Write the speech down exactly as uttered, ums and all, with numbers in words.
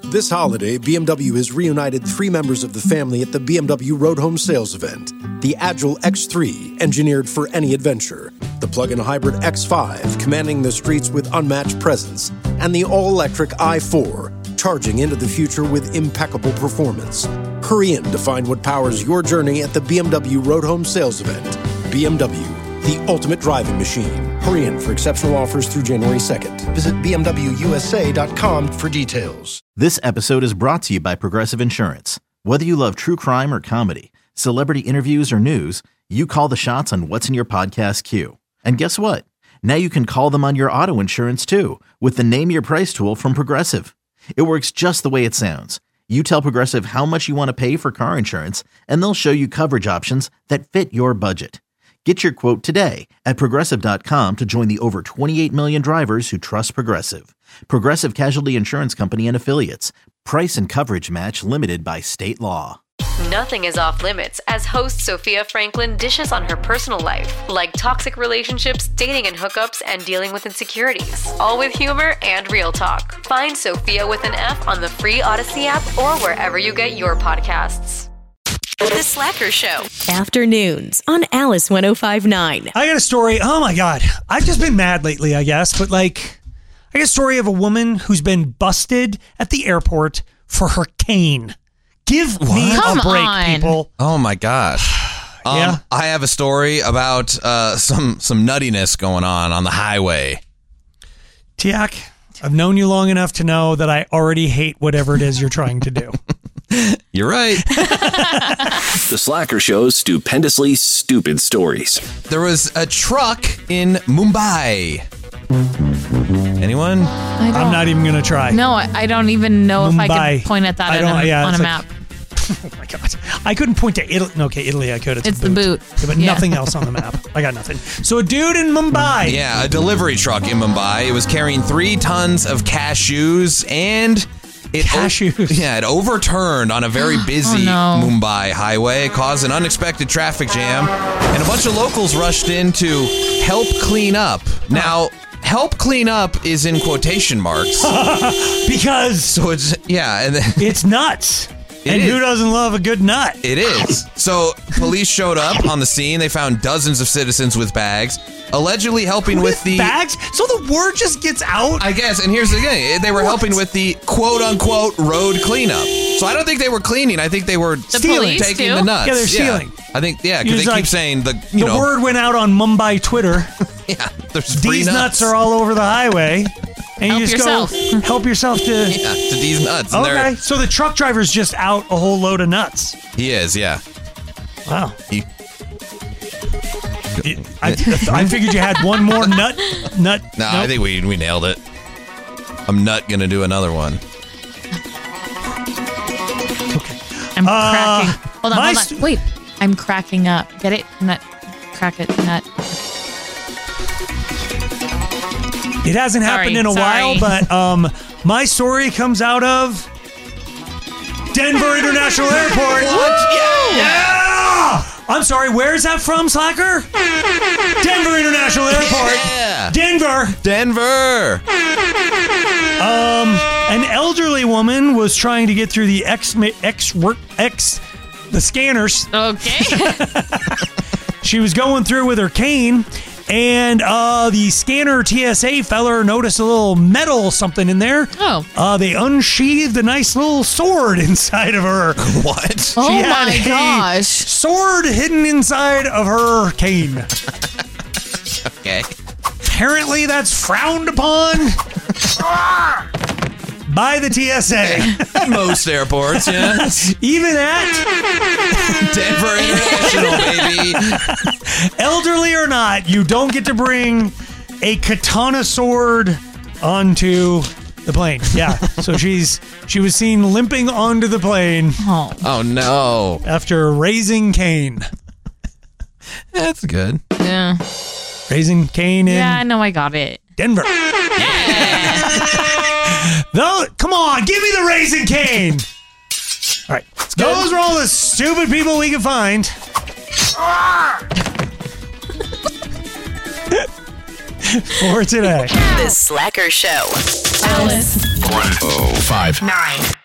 This holiday, B M W has reunited three members of the family at the B M W Road Home Sales event. The Agile X three, engineered for any adventure. The plug-in hybrid X five, commanding the streets with unmatched presence. And the all-electric i four, charging into the future with impeccable performance. Hurry in to find what powers your journey at the B M W Road Home Sales event. B M W, the ultimate driving machine. Hurry in for exceptional offers through January second. Visit B M W U S A dot com for details. This episode is brought to you by Progressive Insurance. Whether you love true crime or comedy, celebrity interviews or news, you call the shots on what's in your podcast queue. And guess what? Now you can call them on your auto insurance too with the Name Your Price tool from Progressive. It works just the way it sounds. You tell Progressive how much you want to pay for car insurance, and they'll show you coverage options that fit your budget. Get your quote today at Progressive dot com to join the over twenty-eight million drivers who trust Progressive. Progressive Casualty Insurance Company and Affiliates. Price and coverage match limited by state law. Nothing is off limits as host Sophia Franklin dishes on her personal life, like toxic relationships, dating and hookups, and dealing with insecurities. All with humor and real talk. Find Sophia with an F on the free Odyssey app or wherever you get your podcasts. The Slacker Show. Afternoons on Alice one oh five point nine. I got a story. Oh my God. I've just been mad lately, I guess. But like, I got a story of a woman who's been busted at the airport for her cane. Give what? me Come a break, on. people. Oh my gosh. Um, yeah. I have a story about uh, some, some nuttiness going on on the highway. Tiak, I've known you long enough to know that I already hate whatever it is you're trying to do. You're right. The Slacker Show's stupendously stupid stories. There was a truck in Mumbai. Anyone? I'm not even going to try. No, I, I don't even know Mumbai. if I could point at that I on a, yeah, on a like, map. Oh my God. I couldn't point to Italy. No, okay, Italy I could. It's, It's a the boot. boot. Yeah, but Yeah. nothing else on the map. I got nothing. So a dude in Mumbai. Yeah, a delivery truck in Mumbai. It was carrying three tons of cashews and... It Cashews. O- yeah, it overturned on a very busy Oh, no. Mumbai highway, caused an unexpected traffic jam, and a bunch of locals rushed in to help clean up. Now, help clean up is in quotation marks. Because So it's, yeah, and then, it's nuts. It and is. who doesn't love a good nut? it is. So police showed up on the scene. They found dozens of citizens with bags, allegedly helping with the... bags? So the word just gets out? I guess, and here's the thing. They were What? helping with the quote-unquote road cleanup. So I don't think they were cleaning. I think they were The police taking do? the nuts. Yeah, they're stealing. I think, yeah, You're because they just keep like, saying the, you the know, word went out on Mumbai Twitter. yeah, there's free These nuts. nuts are all over the highway. And Help you just yourself. go, help yourself to... Yeah, to these nuts. And Okay, they're- so the truck driver's just out a whole load of nuts. He is, yeah. Wow. He, I, I figured you had one more nut. Nut. no, nope. I think we we nailed it. I'm not going to do another one. I'm Uh, cracking. Hold on, my hold on. st- Wait, I'm cracking up. Get it? Nut. Crack it. Nut. It hasn't happened Sorry, in a sorry. while, but um, my story comes out of Denver International Airport. What? Yeah. Yeah! I'm sorry, where is that from, Slacker? Denver International Airport. Yeah. Denver. Denver. Um, an elderly woman was trying to get through the X, X, X, the scanners. Okay. She was going through with her cane, and uh, the scanner T S A feller noticed a little metal something in there. Oh. Uh, they unsheathed a nice little sword inside of her. What? Oh She had my a gosh. Sword hidden inside of her cane. Okay. Apparently, that's frowned upon by the T S A. At most airports, yeah. Even at Denver International, baby. elderly or not, you don't get to bring a katana sword onto the plane. Yeah. So she's she was seen limping onto the plane Oh. Oh, no. after raising Cain. That's good. Yeah. Raising Cain in Yeah, I know I got it. Denver. Though, come on, give me the Raising Cane. All right. Those are all the stupid people we can find. for today. The Slacker Show. Alice. one oh five Nine.